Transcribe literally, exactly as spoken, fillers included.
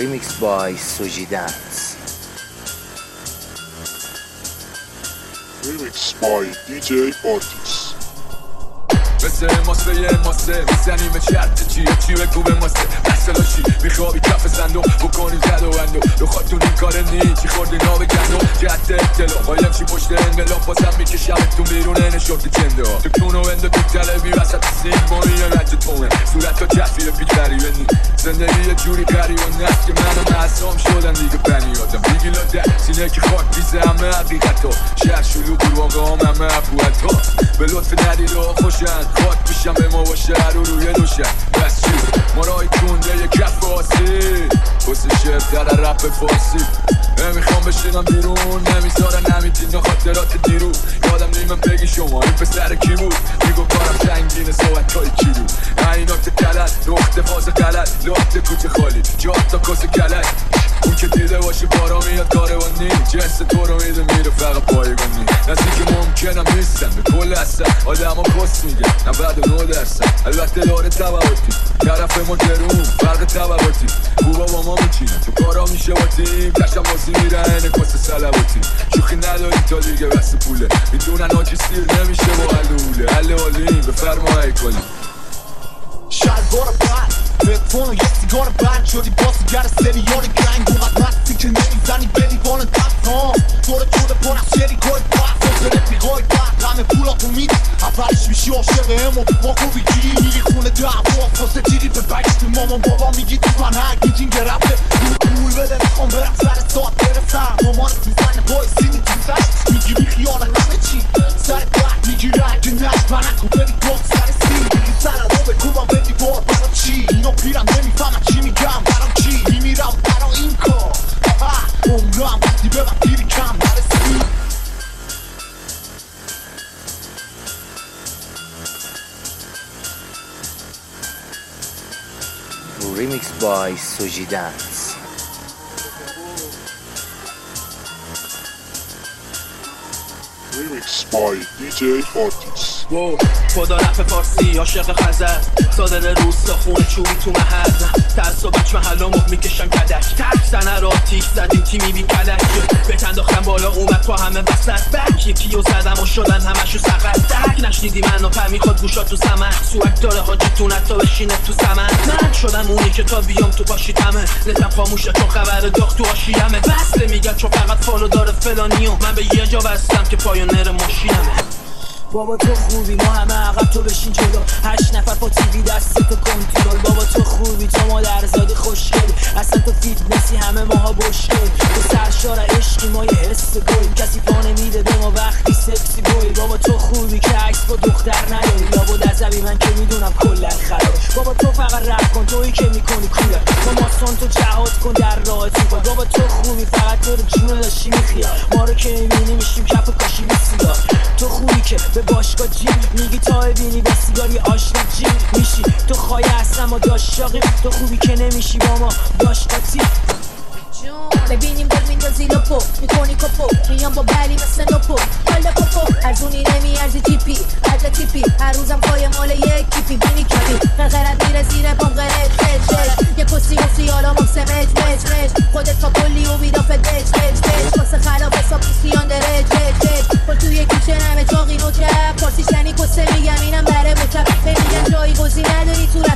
Remix by Suji Dance. Remix by دی جی Artis. مثل ماسه یه ماسه میزنیم چرت چیه چی بگو به ماسه مسئلاشی میخوابی کف صندوق بکنیم زد و اندو رو خودتون این کار نی چی خوردی ناب گندو جهت اطلاع قایم چی پشت انقلاب بازم میکشمتون بیرون نشورت جنده ها دکتون و انده تو تلوی وسط سیم بانی یا نجد تونه صورت ها کفیر پیچری بنی زندگی یه جوری قریب و نست که منو محسام شدن دیگه بنی آدم دیگی لاده سینه که خاک بیزه همه حقیقت ها شهر شلوغ برواقع هم همه عفوت ها به لطف ندید و خوشن خاک میشم به ما با شهر رو روی دوشن بس چی ما رای کنده یه کف آسی بسه شعر در رپ فارسی نمیخوام بشینم بیرون نمیذارن نمیدین خاطرات دیرو یادم نیمم بگی شما این پسر کی بود میگو کارم سنگینه صحبت های کی بود این نکته تلت نقطه فاز غلط لاخته کوچه خالی جات تا کاسه کلک اون که دیده باشه بارا میاد کاروانی جنس تو رو میده میره فقط پایگانی نزدیک ممکنم نیستم به کل هستم آدم ها کس میگن نود و نه درصد البته داره طبعاتی طرف ما گرون فرق طبعاتی خوبا با ما میچینن تو کارا میشه با تیم کشم بازی میرن کس سلواتی شوخی نداری تا دیگه بس پوله میدونن آجی سیر نمیشه با حلوله حل حالیم بفرما ای کلی شلوار بند تلفن و یه سیگار بند شدی بازیگر سریال گنگ اونقدر مستی که نمیزنی به دیوان دستان دورت شده پر از شریکای بحث واسه رفیقای بحث همه پولاتو میدی اولش میشی عاشق همو با خوبی گیری میری خونه دعوا واسه جیری به بگشت مامان بابا میگی تو فنهک میگین گرفته پول بده میخوام برم سر ساعت برسم مامانت میزنه بای سینی تو سشت میگی بی خیال همه چی سر بحت میگی رنگ نشت منکو بری گفت سر سی میگی سر رو بکوبم بدی بار برا چی اینو پیرم نمیفهمم چی میگم برام چی میمیرم برا این کار عمرم وقتی به من دیری کم نرسی Remix by Suji Dance. Remix by دی جی Artis. خدا رپ فارسی عاشق خزر صادر روستا خونه چوبی تو محل تعصبچ محلامو میکشم کدک سنه را تیک زدیم تیمی بی کلک بهت انداختم بالا اومد تو همه وسط بک یکی و زدم و شدن همشو سقط دک نشنیدی منو پر میخواد گوشا تو سمن سوک داره حاجیتون حتی بشینه تو سمن من شدم اونی که تا بیام تو پاشی تمه نتم خاموشه چون خبر داغ تو آشیمه بسته میگن چون فقط فالو داره فلانیو من به یه جا بستم که پایونر ماشینمه بابا تو خوبی ما همه عقب تو بشین جلو هشت نفر با تیوی دست تو کنترل بابا تو خوبی تو مادرزادی خوشگلی اصلا تو فیتنسی همه ماها بشگل تو سرشار عشقی ما یه حس گل کسی پا نمیده به ما وقتی سکسی بوی بابا تو خوبی که عکس با دختر نداری بابا دزبی من که میدونم کلن خراب بابا تو فقط رپ کن تویی که میکنی کوله ما ماسون تو جهاد کن در راه تو بابا تو خوبی فقط تو رو جون داشتی میخیا ما رو که میبینی میشیم کف کاشی بیسیگار تو خوبی که به باشگاه جیم میگی تا ببینی با سیگاری آشنا جیم میشی تو خواهی هستم و داشتاقی تو خوبی که نمیشی با ما داشتاتی ببینیم دل میندازی لپو میکنی کپو میام با بلی مثل نپو حالا پپو ارزونی نمیارزی جیپی عدل تیپی هر روزم پای مال یک کیپی بینی کیپی قرقرت میره زیر پام قرد خج خج یه پسی گفتی حالا مکس مج مج مج خودت تا کلی و بیرافت بج بج بج واسه خلاف حساب کسیان درج رج رج پر توی کیچه نمه چاقی نوچه پارسیش یعنی کسه میگم اینم بره بچه میگن جایی گزی نداری تو